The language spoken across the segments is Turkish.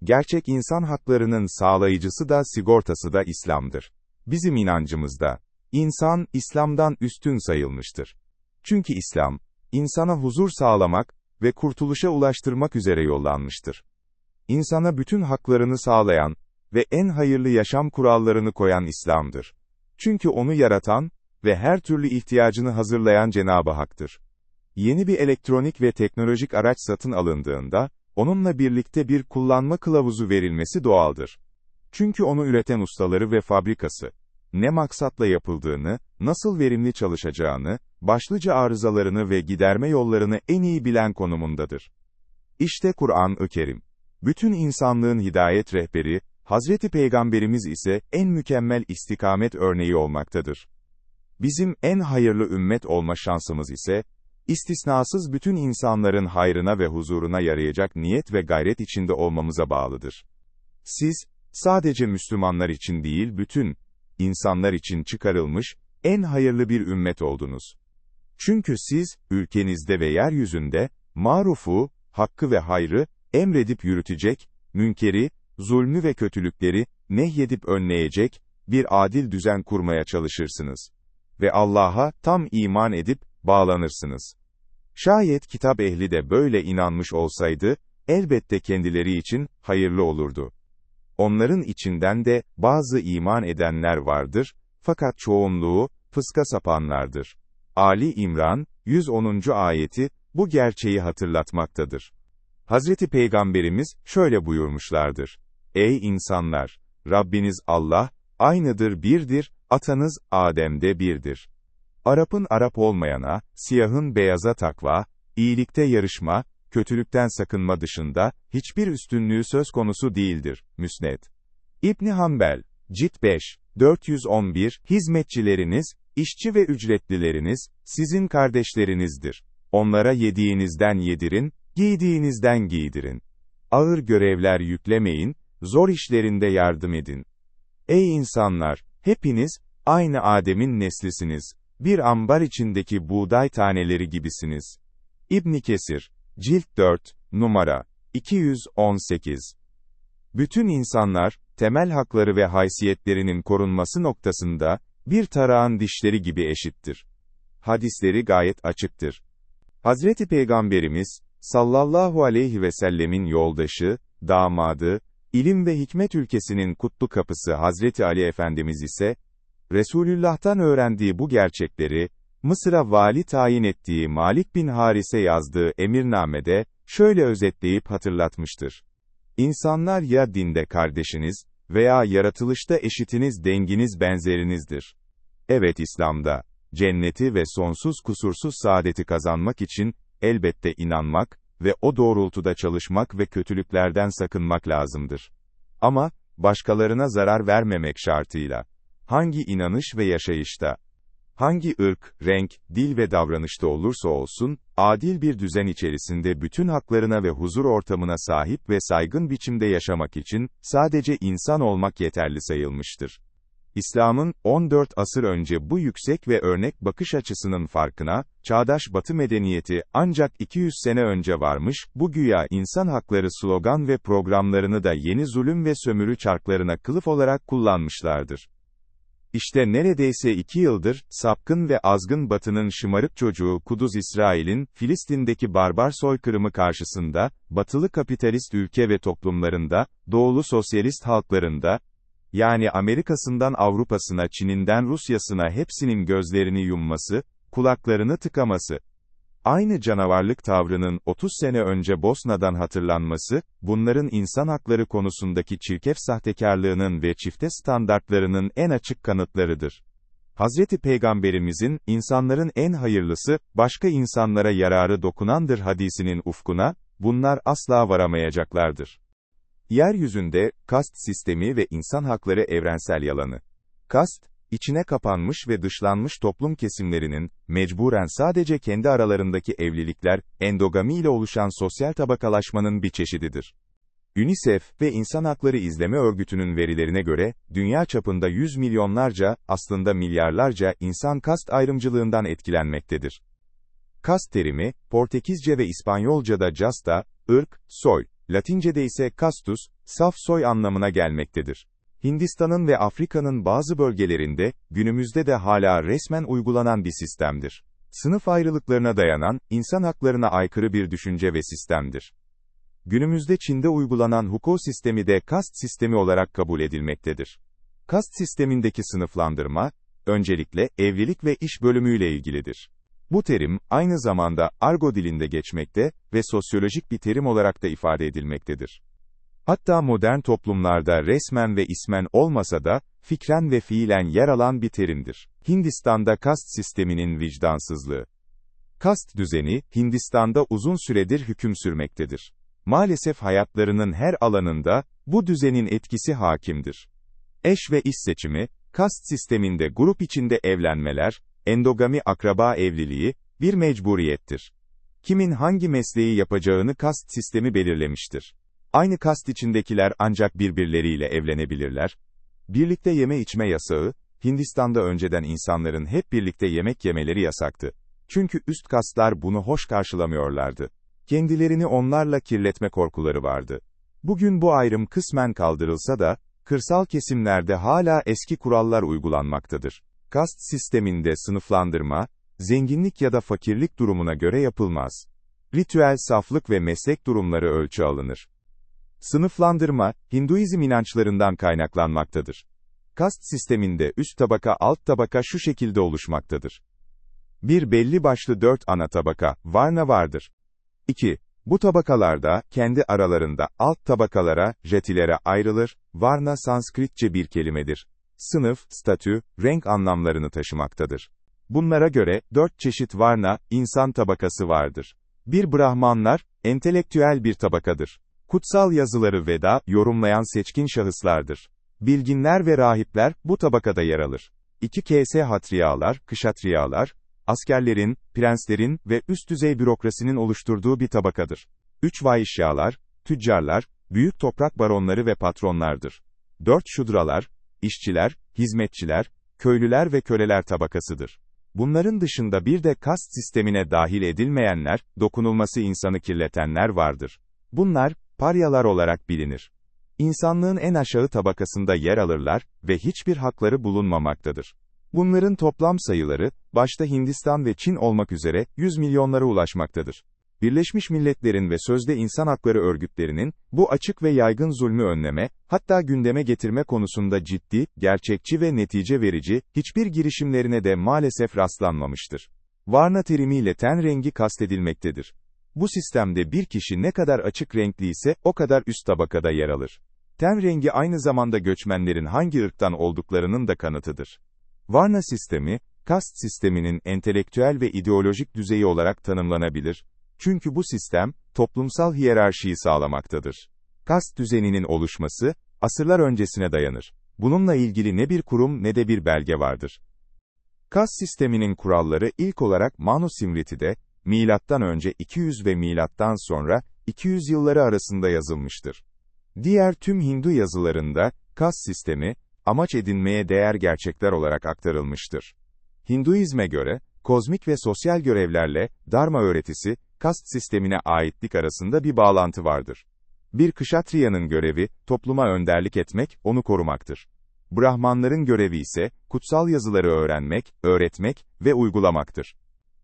Gerçek insan haklarının sağlayıcısı da sigortası da İslam'dır. Bizim inancımızda, insan, İslam'dan üstün sayılmıştır. Çünkü İslam, insana huzur sağlamak ve kurtuluşa ulaştırmak üzere yollanmıştır. İnsana bütün haklarını sağlayan ve en hayırlı yaşam kurallarını koyan İslam'dır. Çünkü onu yaratan ve her türlü ihtiyacını hazırlayan Cenab-ı Hak'tır. Yeni bir elektronik ve teknolojik araç satın alındığında, onunla birlikte bir kullanma kılavuzu verilmesi doğaldır. Çünkü onu üreten ustaları ve fabrikası, ne maksatla yapıldığını, nasıl verimli çalışacağını, başlıca arızalarını ve giderme yollarını en iyi bilen konumundadır. İşte Kur'an-ı Kerim. Bütün insanlığın hidayet rehberi, Hazreti Peygamberimiz ise en mükemmel istikamet örneği olmaktadır. Bizim en hayırlı ümmet olma şansımız ise, istisnasız bütün insanların hayrına ve huzuruna yarayacak niyet ve gayret içinde olmamıza bağlıdır. Siz, sadece Müslümanlar için değil bütün insanlar için çıkarılmış, en hayırlı bir ümmet oldunuz. Çünkü siz, ülkenizde ve yeryüzünde, marufu, hakkı ve hayrı, emredip yürütecek, münkeri, zulmü ve kötülükleri, nehyedip önleyecek, bir adil düzen kurmaya çalışırsınız. Ve Allah'a tam iman edip, bağlanırsınız. Şayet kitap ehli de böyle inanmış olsaydı, elbette kendileri için, hayırlı olurdu. Onların içinden de, bazı iman edenler vardır, fakat çoğunluğu, fıska sapanlardır. Ali İmran, 110. ayeti, bu gerçeği hatırlatmaktadır. Hazreti Peygamberimiz, şöyle buyurmuşlardır. Ey insanlar! Rabbiniz Allah, aynıdır birdir, atanız, Adem'de birdir. Arap'ın Arap olmayana, siyahın beyaza takva, iyilikte yarışma, kötülükten sakınma dışında, hiçbir üstünlüğü söz konusu değildir. Müsned. İbn Hanbel, Cilt 5, 411, hizmetçileriniz, işçi ve ücretlileriniz, sizin kardeşlerinizdir. Onlara yediğinizden yedirin, giydiğinizden giydirin. Ağır görevler yüklemeyin, zor işlerinde yardım edin. Ey insanlar, hepiniz, aynı Adem'in neslisiniz. Bir ambar içindeki buğday taneleri gibisiniz. İbn Kesir, Cilt 4, numara 218. Bütün insanlar, temel hakları ve haysiyetlerinin korunması noktasında, bir tarağın dişleri gibi eşittir. Hadisleri gayet açıktır. Hazreti Peygamberimiz, sallallahu aleyhi ve sellemin yoldaşı, damadı, ilim ve hikmet ülkesinin kutlu kapısı Hazreti Ali Efendimiz ise, Resulullah'tan öğrendiği bu gerçekleri, Mısır'a vali tayin ettiği Malik bin Haris'e yazdığı emirnamede, şöyle özetleyip hatırlatmıştır. İnsanlar ya dinde kardeşiniz, veya yaratılışta eşitiniz denginiz benzerinizdir. Evet İslam'da, cenneti ve sonsuz kusursuz saadeti kazanmak için, elbette inanmak ve o doğrultuda çalışmak ve kötülüklerden sakınmak lazımdır. Ama, başkalarına zarar vermemek şartıyla. Hangi inanış ve yaşayışta, hangi ırk, renk, dil ve davranışta olursa olsun, adil bir düzen içerisinde bütün haklarına ve huzur ortamına sahip ve saygın biçimde yaşamak için, sadece insan olmak yeterli sayılmıştır. İslam'ın, 14 asır önce bu yüksek ve örnek bakış açısının farkına, çağdaş Batı medeniyeti, ancak 200 sene önce varmış, bu güya insan hakları slogan ve programlarını da yeni zulüm ve sömürü çarklarına kılıf olarak kullanmışlardır. İşte neredeyse 2 yıldır, sapkın ve azgın Batı'nın şımarık çocuğu Kuduz İsrail'in, Filistin'deki barbar soykırımı karşısında, Batılı kapitalist ülke ve toplumlarında, Doğulu sosyalist halklarında, yani Amerika'sından Avrupa'sına Çin'inden Rusya'sına hepsinin gözlerini yumması, kulaklarını tıkaması. Aynı canavarlık tavrının 30 sene önce Bosna'dan hatırlanması, bunların insan hakları konusundaki çirkef sahtekarlığının ve çifte standartlarının en açık kanıtlarıdır. Hazreti Peygamberimizin, insanların en hayırlısı, başka insanlara yararı dokunandır hadisinin ufkuna, bunlar asla varamayacaklardır. Yeryüzünde, kast sistemi ve insan hakları evrensel yalanı. Kast, içine kapanmış ve dışlanmış toplum kesimlerinin, mecburen sadece kendi aralarındaki evlilikler, endogami ile oluşan sosyal tabakalaşmanın bir çeşididir. UNICEF ve İnsan Hakları İzleme Örgütü'nün verilerine göre, dünya çapında 100 milyonlarca, aslında milyarlarca insan kast ayrımcılığından etkilenmektedir. Kast terimi, Portekizce ve İspanyolca'da casta, ırk, soy, Latince'de ise castus, saf soy anlamına gelmektedir. Hindistan'ın ve Afrika'nın bazı bölgelerinde, günümüzde de hala resmen uygulanan bir sistemdir. Sınıf ayrılıklarına dayanan, insan haklarına aykırı bir düşünce ve sistemdir. Günümüzde Çin'de uygulanan hukou sistemi de kast sistemi olarak kabul edilmektedir. Kast sistemindeki sınıflandırma, öncelikle evlilik ve iş bölümüyle ilgilidir. Bu terim, aynı zamanda argo dilinde geçmekte ve sosyolojik bir terim olarak da ifade edilmektedir. Hatta modern toplumlarda resmen ve ismen olmasa da, fikren ve fiilen yer alan bir terimdir. Hindistan'da kast sisteminin vicdansızlığı. Kast düzeni, Hindistan'da uzun süredir hüküm sürmektedir. Maalesef hayatlarının her alanında, bu düzenin etkisi hakimdir. Eş ve iş seçimi, kast sisteminde grup içinde evlenmeler, endogami akraba evliliği, bir mecburiyettir. Kimin hangi mesleği yapacağını kast sistemi belirlemiştir. Aynı kast içindekiler ancak birbirleriyle evlenebilirler. Birlikte yeme içme yasağı, Hindistan'da önceden insanların hep birlikte yemek yemeleri yasaktı. Çünkü üst kastlar bunu hoş karşılamıyorlardı. Kendilerini onlarla kirletme korkuları vardı. Bugün bu ayrım kısmen kaldırılsa da, kırsal kesimlerde hala eski kurallar uygulanmaktadır. Kast sisteminde sınıflandırma, zenginlik ya da fakirlik durumuna göre yapılmaz. Ritüel saflık ve meslek durumları ölçü alınır. Sınıflandırma, Hinduizm inançlarından kaynaklanmaktadır. Kast sisteminde üst tabaka alt tabaka şu şekilde oluşmaktadır. 1. Belli başlı 4 ana tabaka, varna vardır. 2. Bu tabakalarda, kendi aralarında, alt tabakalara, jatilere ayrılır, varna Sanskritçe bir kelimedir. Sınıf, statü, renk anlamlarını taşımaktadır. Bunlara göre, 4 çeşit varna, insan tabakası vardır. 1. Brahmanlar, entelektüel bir tabakadır. Kutsal yazıları Veda, yorumlayan seçkin şahıslardır. Bilginler ve rahipler, bu tabakada yer alır. 2. Kshatriyalar, kışatriyalar, askerlerin, prenslerin ve üst düzey bürokrasinin oluşturduğu bir tabakadır. 3. Vaişyalar, tüccarlar, büyük toprak baronları ve patronlardır. 4. Şudralar, işçiler, hizmetçiler, köylüler ve köleler tabakasıdır. Bunların dışında bir de kast sistemine dahil edilmeyenler, dokunulması insanı kirletenler vardır. Bunlar, paryalar olarak bilinir. İnsanlığın en aşağı tabakasında yer alırlar ve hiçbir hakları bulunmamaktadır. Bunların toplam sayıları, başta Hindistan ve Çin olmak üzere, 100 milyonlara ulaşmaktadır. Birleşmiş Milletler'in ve sözde insan hakları örgütlerinin, bu açık ve yaygın zulmü önleme, hatta gündeme getirme konusunda ciddi, gerçekçi ve netice verici, hiçbir girişimlerine de maalesef rastlanmamıştır. Varna terimiyle ten rengi kastedilmektedir. Bu sistemde bir kişi ne kadar açık renkli ise, o kadar üst tabakada yer alır. Ten rengi aynı zamanda göçmenlerin hangi ırktan olduklarının da kanıtıdır. Varna sistemi, kast sisteminin entelektüel ve ideolojik düzeyi olarak tanımlanabilir. Çünkü bu sistem, toplumsal hiyerarşiyi sağlamaktadır. Kast düzeninin oluşması, asırlar öncesine dayanır. Bununla ilgili ne bir kurum ne de bir belge vardır. Kast sisteminin kuralları ilk olarak Manu Simriti'de, M.Ö. 200 ve M.Ö. 200 yılları arasında yazılmıştır. Diğer tüm Hindu yazılarında, kast sistemi, amaç edinmeye değer gerçekler olarak aktarılmıştır. Hinduizme göre, kozmik ve sosyal görevlerle, Dharma öğretisi, kast sistemine aitlik arasında bir bağlantı vardır. Bir Kshatriya'nın görevi, topluma önderlik etmek, onu korumaktır. Brahmanların görevi ise, kutsal yazıları öğrenmek, öğretmek ve uygulamaktır.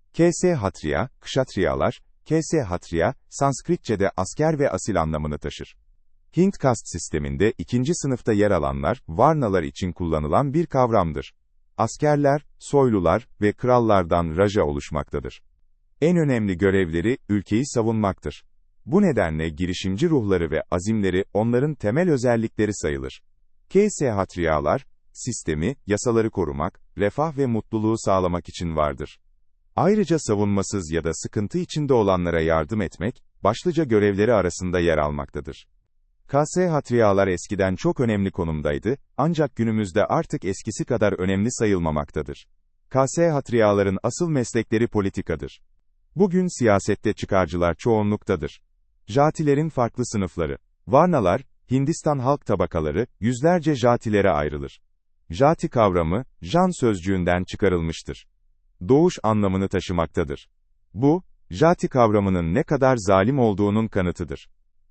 Kshatriya, Kshatriyalar, Kshatriya, Sanskritçe'de asker ve asil anlamını taşır. Hint kast sisteminde ikinci sınıfta yer alanlar, varnalar için kullanılan bir kavramdır. Askerler, soylular ve krallardan raja oluşmaktadır. En önemli görevleri, ülkeyi savunmaktır. Bu nedenle girişimci ruhları ve azimleri, onların temel özellikleri sayılır. Kshatriyalar, sistemi, yasaları korumak, refah ve mutluluğu sağlamak için vardır. Ayrıca savunmasız ya da sıkıntı içinde olanlara yardım etmek, başlıca görevleri arasında yer almaktadır. Kshatriyalar eskiden çok önemli konumdaydı, ancak günümüzde artık eskisi kadar önemli sayılmamaktadır. Kshatriyaların asıl meslekleri politikadır. Bugün siyasette çıkarcılar çoğunluktadır. Jatilerin farklı sınıfları. Varnalar, Hindistan halk tabakaları, yüzlerce jatilere ayrılır. Jati kavramı, jan sözcüğünden çıkarılmıştır. Doğuş anlamını taşımaktadır. Bu, jati kavramının ne kadar zalim olduğunun kanıtıdır.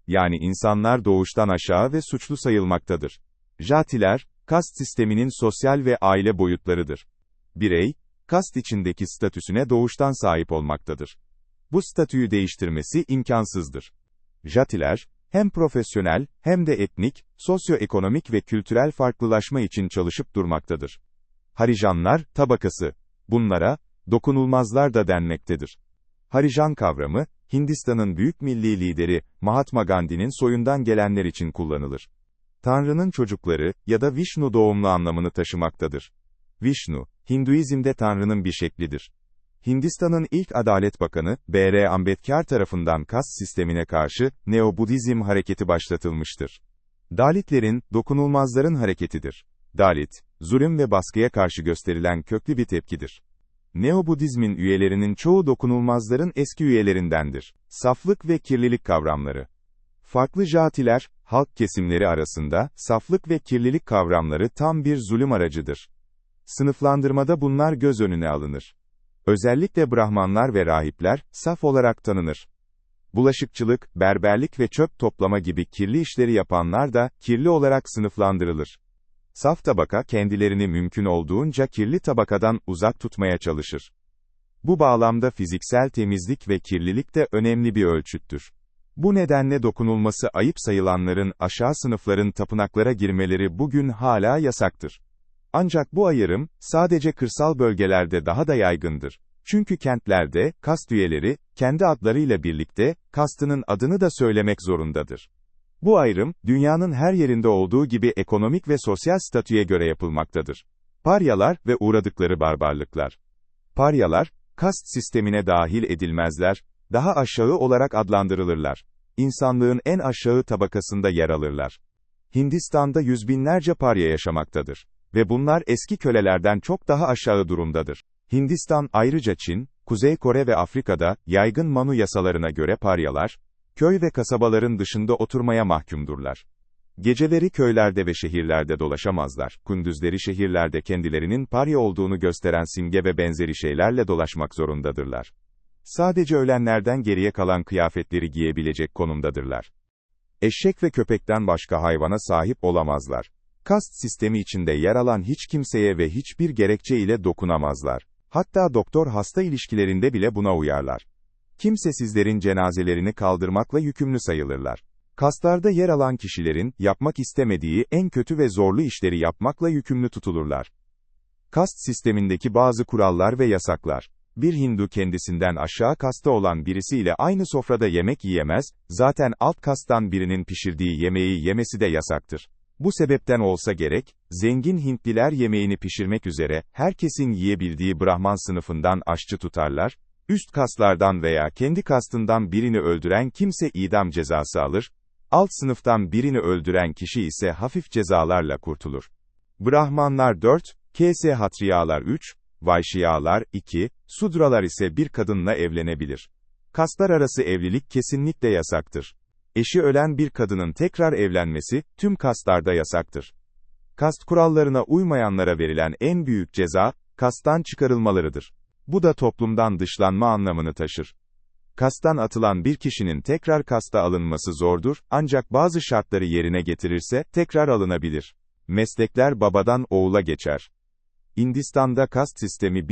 Yani insanlar doğuştan aşağı ve suçlu sayılmaktadır. Jatiler, kast sisteminin sosyal ve aile boyutlarıdır. Birey, kast içindeki statüsüne doğuştan sahip olmaktadır. Bu statüyü değiştirmesi imkansızdır. Jatiler, hem profesyonel, hem de etnik, sosyoekonomik ve kültürel farklılaşma için çalışıp durmaktadır. Harijanlar, tabakası. Bunlara, dokunulmazlar da denmektedir. Harijan kavramı, Hindistan'ın büyük milli lideri, Mahatma Gandhi'nin soyundan gelenler için kullanılır. Tanrı'nın çocukları ya da Vishnu doğumlu anlamını taşımaktadır. Vishnu, Hinduizm'de Tanrı'nın bir şeklidir. Hindistan'ın ilk Adalet Bakanı, B.R. Ambedkar tarafından kast sistemine karşı, Neo-Budizm hareketi başlatılmıştır. Dalitlerin, dokunulmazların hareketidir. Dalit, zulüm ve baskıya karşı gösterilen köklü bir tepkidir. Neo-Budizmin üyelerinin çoğu dokunulmazların eski üyelerindendir. Saflık ve kirlilik kavramları. Farklı jatiler, halk kesimleri arasında, saflık ve kirlilik kavramları tam bir zulüm aracıdır. Sınıflandırmada bunlar göz önüne alınır. Özellikle Brahmanlar ve rahipler, saf olarak tanınır. Bulaşıkçılık, berberlik ve çöp toplama gibi kirli işleri yapanlar da, kirli olarak sınıflandırılır. Saf tabaka kendilerini mümkün olduğunca kirli tabakadan uzak tutmaya çalışır. Bu bağlamda fiziksel temizlik ve kirlilik de önemli bir ölçüttür. Bu nedenle dokunulması ayıp sayılanların aşağı sınıfların tapınaklara girmeleri bugün hala yasaktır. Ancak bu ayrım, sadece kırsal bölgelerde daha da yaygındır. Çünkü kentlerde, kast üyeleri, kendi adlarıyla birlikte, kastının adını da söylemek zorundadır. Bu ayrım, dünyanın her yerinde olduğu gibi ekonomik ve sosyal statüye göre yapılmaktadır. Paryalar ve uğradıkları barbarlıklar. Paryalar, kast sistemine dahil edilmezler, daha aşağı olarak adlandırılırlar. İnsanlığın en aşağı tabakasında yer alırlar. Hindistan'da yüz binlerce parya yaşamaktadır. Ve bunlar eski kölelerden çok daha aşağı durumdadır. Hindistan ayrıca Çin, Kuzey Kore ve Afrika'da, yaygın Manu yasalarına göre paryalar, köy ve kasabaların dışında oturmaya mahkumdurlar. Geceleri köylerde ve şehirlerde dolaşamazlar, gündüzleri şehirlerde kendilerinin parya olduğunu gösteren simge ve benzeri şeylerle dolaşmak zorundadırlar. Sadece ölenlerden geriye kalan kıyafetleri giyebilecek konumdadırlar. Eşek ve köpekten başka hayvana sahip olamazlar. Kast sistemi içinde yer alan hiç kimseye ve hiçbir gerekçe ile dokunamazlar. Hatta doktor-hasta ilişkilerinde bile buna uyarlar. Kimsesizlerin cenazelerini kaldırmakla yükümlü sayılırlar. Kastlarda yer alan kişilerin, yapmak istemediği en kötü ve zorlu işleri yapmakla yükümlü tutulurlar. Kast sistemindeki bazı kurallar ve yasaklar. Bir Hindu kendisinden aşağı kasta olan birisiyle aynı sofrada yemek yiyemez, zaten alt kastan birinin pişirdiği yemeği yemesi de yasaktır. Bu sebepten olsa gerek, zengin Hintliler yemeğini pişirmek üzere, herkesin yiyebildiği Brahman sınıfından aşçı tutarlar, üst kastlardan veya kendi kastından birini öldüren kimse idam cezası alır, alt sınıftan birini öldüren kişi ise hafif cezalarla kurtulur. Brahmanlar 4, Kshatriyalar 3, Vaişyalar 2, Sudralar ise bir kadınla evlenebilir. Kastlar arası evlilik kesinlikle yasaktır. Eşi ölen bir kadının tekrar evlenmesi, tüm kastlarda yasaktır. Kast kurallarına uymayanlara verilen en büyük ceza, kasttan çıkarılmalarıdır. Bu da toplumdan dışlanma anlamını taşır. Kasttan atılan bir kişinin tekrar kasta alınması zordur, ancak bazı şartları yerine getirirse, tekrar alınabilir. Meslekler babadan oğula geçer. Hindistan'da kast sistemi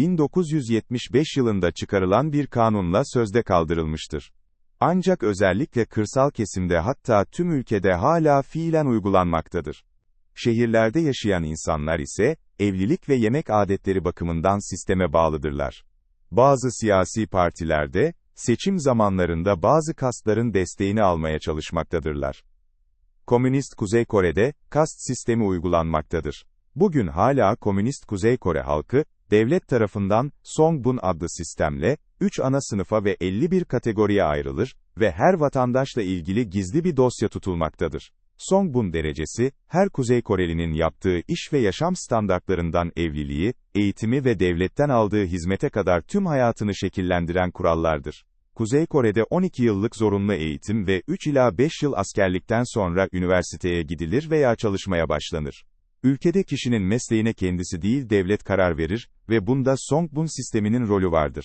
1975 yılında çıkarılan bir kanunla sözde kaldırılmıştır. Ancak özellikle kırsal kesimde hatta tüm ülkede hala fiilen uygulanmaktadır. Şehirlerde yaşayan insanlar ise, evlilik ve yemek adetleri bakımından sisteme bağlıdırlar. Bazı siyasi partilerde, seçim zamanlarında bazı kastların desteğini almaya çalışmaktadırlar. Komünist Kuzey Kore'de, kast sistemi uygulanmaktadır. Bugün hala Komünist Kuzey Kore halkı, devlet tarafından, Songbun adlı sistemle, 3 ana sınıfa ve 51 kategoriye ayrılır ve her vatandaşla ilgili gizli bir dosya tutulmaktadır. Songbun derecesi, her Kuzey Korelinin yaptığı iş ve yaşam standartlarından evliliği, eğitimi ve devletten aldığı hizmete kadar tüm hayatını şekillendiren kurallardır. Kuzey Kore'de 12 yıllık zorunlu eğitim ve 3 ila 5 yıl askerlikten sonra üniversiteye gidilir veya çalışmaya başlanır. Ülkede kişinin mesleğine kendisi değil devlet karar verir ve bunda Songbun sisteminin rolü vardır.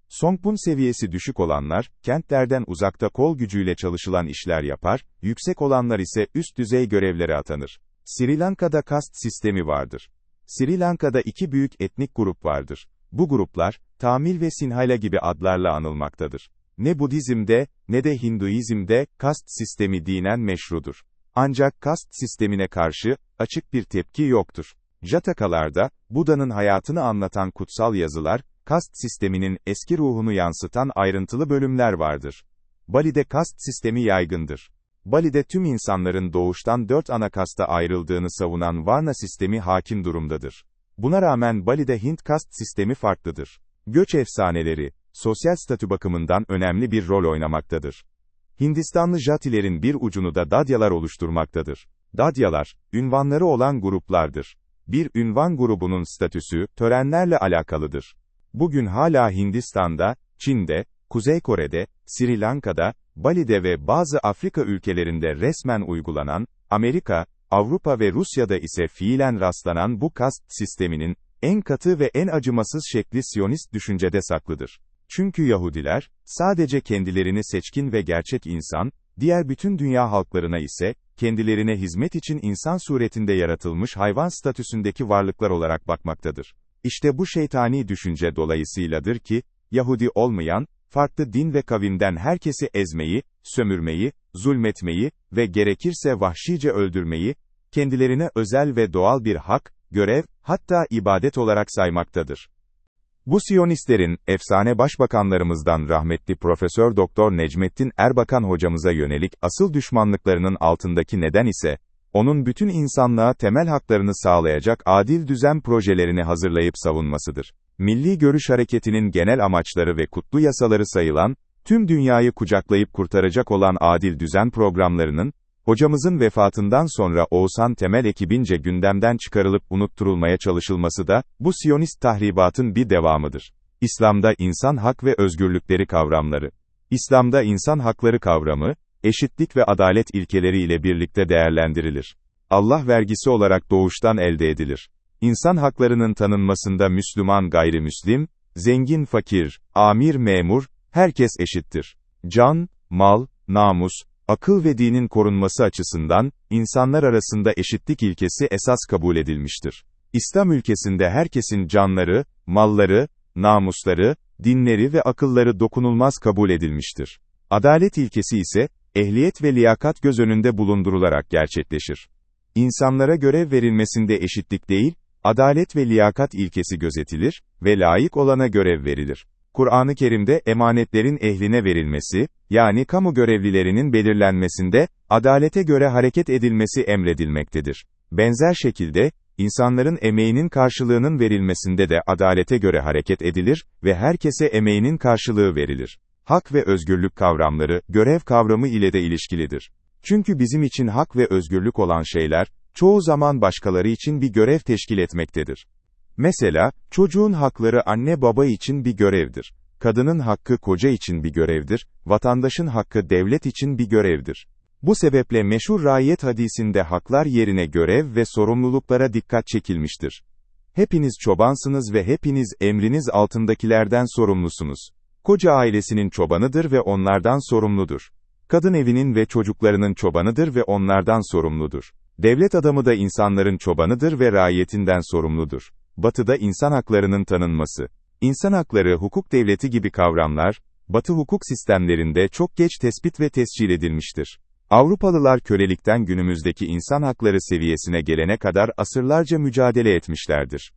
Songbun seviyesi düşük olanlar, kentlerden uzakta kol gücüyle çalışılan işler yapar, yüksek olanlar ise üst düzey görevlere atanır. Sri Lanka'da kast sistemi vardır. Sri Lanka'da iki büyük etnik grup vardır. Bu gruplar, Tamil ve Sinhala gibi adlarla anılmaktadır. Ne Budizm'de, ne de Hinduizm'de, kast sistemi dinen meşrudur. Ancak kast sistemine karşı, açık bir tepki yoktur. Jatakalarda, Buda'nın hayatını anlatan kutsal yazılar, kast sisteminin eski ruhunu yansıtan ayrıntılı bölümler vardır. Bali'de kast sistemi yaygındır. Bali'de tüm insanların doğuştan 4 ana kasta ayrıldığını savunan Varna sistemi hakim durumdadır. Buna rağmen Bali'de Hint kast sistemi farklıdır. Göç efsaneleri, sosyal statü bakımından önemli bir rol oynamaktadır. Hindistanlı Jatilerin bir ucunu da Dadyalar oluşturmaktadır. Dadyalar, ünvanları olan gruplardır. Bir ünvan grubunun statüsü, törenlerle alakalıdır. Bugün hala Hindistan'da, Çin'de, Kuzey Kore'de, Sri Lanka'da, Bali'de ve bazı Afrika ülkelerinde resmen uygulanan, Amerika, Avrupa ve Rusya'da ise fiilen rastlanan bu kast sisteminin, en katı ve en acımasız şekli Siyonist düşüncede saklıdır. Çünkü Yahudiler, sadece kendilerini seçkin ve gerçek insan, diğer bütün dünya halklarına ise, kendilerine hizmet için insan suretinde yaratılmış hayvan statüsündeki varlıklar olarak bakmaktadır. İşte bu şeytani düşünce dolayısıyladır ki, Yahudi olmayan, farklı din ve kavimden herkesi ezmeyi, sömürmeyi, zulmetmeyi ve gerekirse vahşice öldürmeyi, kendilerine özel ve doğal bir hak, görev, hatta ibadet olarak saymaktadır. Bu Siyonistlerin, efsane başbakanlarımızdan rahmetli Profesör Doktor Necmettin Erbakan hocamıza yönelik asıl düşmanlıklarının altındaki neden ise, onun bütün insanlığa temel haklarını sağlayacak adil düzen projelerini hazırlayıp savunmasıdır. Milli Görüş Hareketi'nin genel amaçları ve kutlu yasaları sayılan, tüm dünyayı kucaklayıp kurtaracak olan adil düzen programlarının, hocamızın vefatından sonra Oğuzhan Temel ekibince gündemden çıkarılıp unutturulmaya çalışılması da, bu Siyonist tahribatın bir devamıdır. İslam'da insan hak ve özgürlükleri kavramları. İslam'da insan hakları kavramı, eşitlik ve adalet ilkeleri ile birlikte değerlendirilir. Allah vergisi olarak doğuştan elde edilir. İnsan haklarının tanınmasında Müslüman gayrimüslim, zengin fakir, amir memur, herkes eşittir. Can, mal, namus, akıl ve dinin korunması açısından, insanlar arasında eşitlik ilkesi esas kabul edilmiştir. İslam ülkesinde herkesin canları, malları, namusları, dinleri ve akılları dokunulmaz kabul edilmiştir. Adalet ilkesi ise, ehliyet ve liyakat göz önünde bulundurularak gerçekleşir. İnsanlara görev verilmesinde eşitlik değil, adalet ve liyakat ilkesi gözetilir ve layık olana görev verilir. Kur'an-ı Kerim'de emanetlerin ehline verilmesi, yani kamu görevlilerinin belirlenmesinde, adalete göre hareket edilmesi emredilmektedir. Benzer şekilde, insanların emeğinin karşılığının verilmesinde de adalete göre hareket edilir ve herkese emeğinin karşılığı verilir. Hak ve özgürlük kavramları, görev kavramı ile de ilişkilidir. Çünkü bizim için hak ve özgürlük olan şeyler, çoğu zaman başkaları için bir görev teşkil etmektedir. Mesela, çocuğun hakları anne baba için bir görevdir. Kadının hakkı koca için bir görevdir, vatandaşın hakkı devlet için bir görevdir. Bu sebeple meşhur Raiyet hadisinde haklar yerine görev ve sorumluluklara dikkat çekilmiştir. Hepiniz çobansınız ve hepiniz emriniz altındakilerden sorumlusunuz. Koca ailesinin çobanıdır ve onlardan sorumludur. Kadın evinin ve çocuklarının çobanıdır ve onlardan sorumludur. Devlet adamı da insanların çobanıdır ve raiyetinden sorumludur. Batı'da insan haklarının tanınması. İnsan hakları hukuk devleti gibi kavramlar, Batı hukuk sistemlerinde çok geç tespit ve tescil edilmiştir. Avrupalılar kölelikten günümüzdeki insan hakları seviyesine gelene kadar asırlarca mücadele etmişlerdir.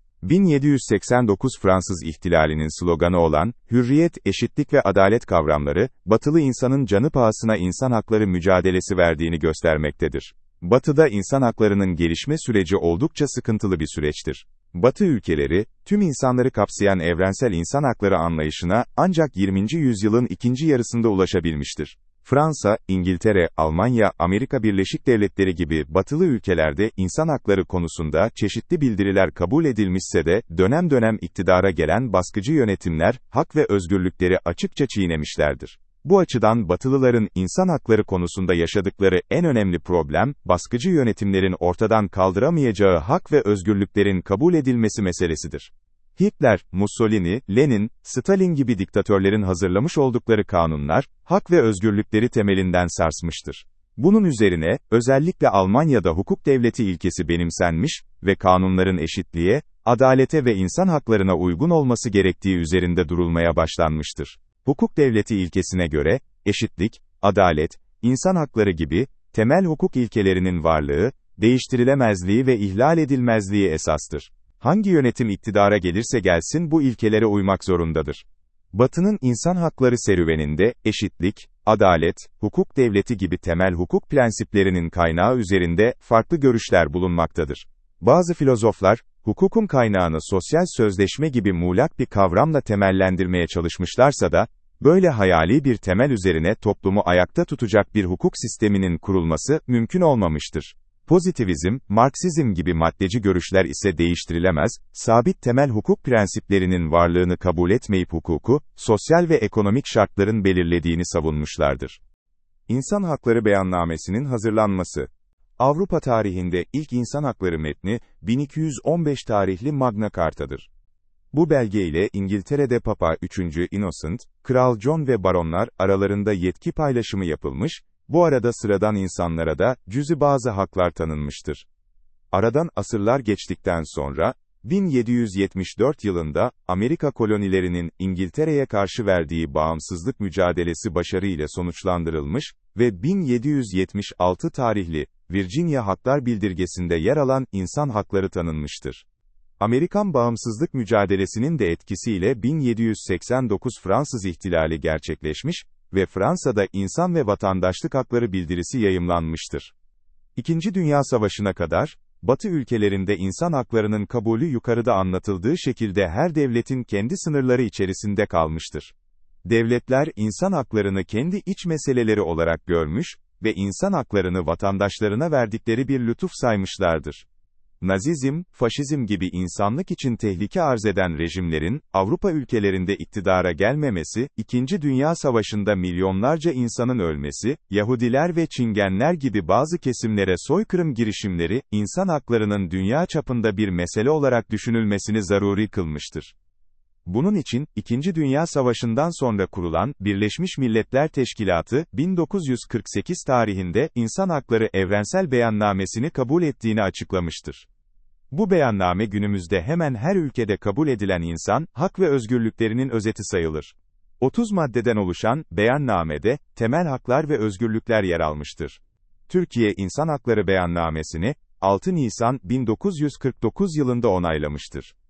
1789 Fransız İhtilali'nin sloganı olan, hürriyet, eşitlik ve adalet kavramları, Batılı insanın canı pahasına insan hakları mücadelesi verdiğini göstermektedir. Batı'da insan haklarının gelişme süreci oldukça sıkıntılı bir süreçtir. Batı ülkeleri, tüm insanları kapsayan evrensel insan hakları anlayışına, ancak 20. yüzyılın ikinci yarısında ulaşabilmiştir. Fransa, İngiltere, Almanya, Amerika Birleşik Devletleri gibi batılı ülkelerde insan hakları konusunda çeşitli bildiriler kabul edilmişse de, dönem dönem iktidara gelen baskıcı yönetimler, hak ve özgürlükleri açıkça çiğnemişlerdir. Bu açıdan Batılıların insan hakları konusunda yaşadıkları en önemli problem, baskıcı yönetimlerin ortadan kaldıramayacağı hak ve özgürlüklerin kabul edilmesi meselesidir. Hitler, Mussolini, Lenin, Stalin gibi diktatörlerin hazırlamış oldukları kanunlar, hak ve özgürlükleri temelinden sarsmıştır. Bunun üzerine, özellikle Almanya'da hukuk devleti ilkesi benimsenmiş ve kanunların eşitliğe, adalete ve insan haklarına uygun olması gerektiği üzerinde durulmaya başlanmıştır. Hukuk devleti ilkesine göre, eşitlik, adalet, insan hakları gibi, temel hukuk ilkelerinin varlığı, değiştirilemezliği ve ihlal edilmezliği esastır. Hangi yönetim iktidara gelirse gelsin bu ilkelere uymak zorundadır. Batı'nın insan hakları serüveninde, eşitlik, adalet, hukuk devleti gibi temel hukuk prensiplerinin kaynağı üzerinde, farklı görüşler bulunmaktadır. Bazı filozoflar, hukukun kaynağını sosyal sözleşme gibi muğlak bir kavramla temellendirmeye çalışmışlarsa da, böyle hayali bir temel üzerine toplumu ayakta tutacak bir hukuk sisteminin kurulması, mümkün olmamıştır. Pozitivizm, Marksizm gibi maddeci görüşler ise değiştirilemez, sabit temel hukuk prensiplerinin varlığını kabul etmeyip hukuku, sosyal ve ekonomik şartların belirlediğini savunmuşlardır. İnsan Hakları Beyannamesi'nin hazırlanması. Avrupa tarihinde ilk insan hakları metni, 1215 tarihli Magna Carta'dır. Bu belge ile İngiltere'de Papa 3. Innocent, Kral John ve baronlar aralarında yetki paylaşımı yapılmış, bu arada sıradan insanlara da cüzi bazı haklar tanınmıştır. Aradan asırlar geçtikten sonra, 1774 yılında, Amerika kolonilerinin İngiltere'ye karşı verdiği bağımsızlık mücadelesi başarıyla sonuçlandırılmış ve 1776 tarihli Virginia Haklar Bildirgesi'nde yer alan insan hakları tanınmıştır. Amerikan bağımsızlık mücadelesinin de etkisiyle 1789 Fransız ihtilali gerçekleşmiş ve Fransa'da insan ve vatandaşlık hakları bildirisi yayımlanmıştır. İkinci Dünya Savaşı'na kadar, Batı ülkelerinde insan haklarının kabulü yukarıda anlatıldığı şekilde her devletin kendi sınırları içerisinde kalmıştır. Devletler insan haklarını kendi iç meseleleri olarak görmüş ve insan haklarını vatandaşlarına verdikleri bir lütuf saymışlardır. Nazizm, faşizm gibi insanlık için tehlike arz eden rejimlerin, Avrupa ülkelerinde iktidara gelmemesi, İkinci Dünya Savaşı'nda milyonlarca insanın ölmesi, Yahudiler ve Çingenler gibi bazı kesimlere soykırım girişimleri, insan haklarının dünya çapında bir mesele olarak düşünülmesini zaruri kılmıştır. Bunun için, İkinci Dünya Savaşı'ndan sonra kurulan, Birleşmiş Milletler Teşkilatı, 1948 tarihinde, İnsan Hakları Evrensel Beyannamesini kabul ettiğini açıklamıştır. Bu beyanname günümüzde hemen her ülkede kabul edilen insan, hak ve özgürlüklerinin özeti sayılır. 30 maddeden oluşan, beyannamede, temel haklar ve özgürlükler yer almıştır. Türkiye İnsan Hakları Beyannamesini, 6 Nisan 1949 yılında onaylamıştır.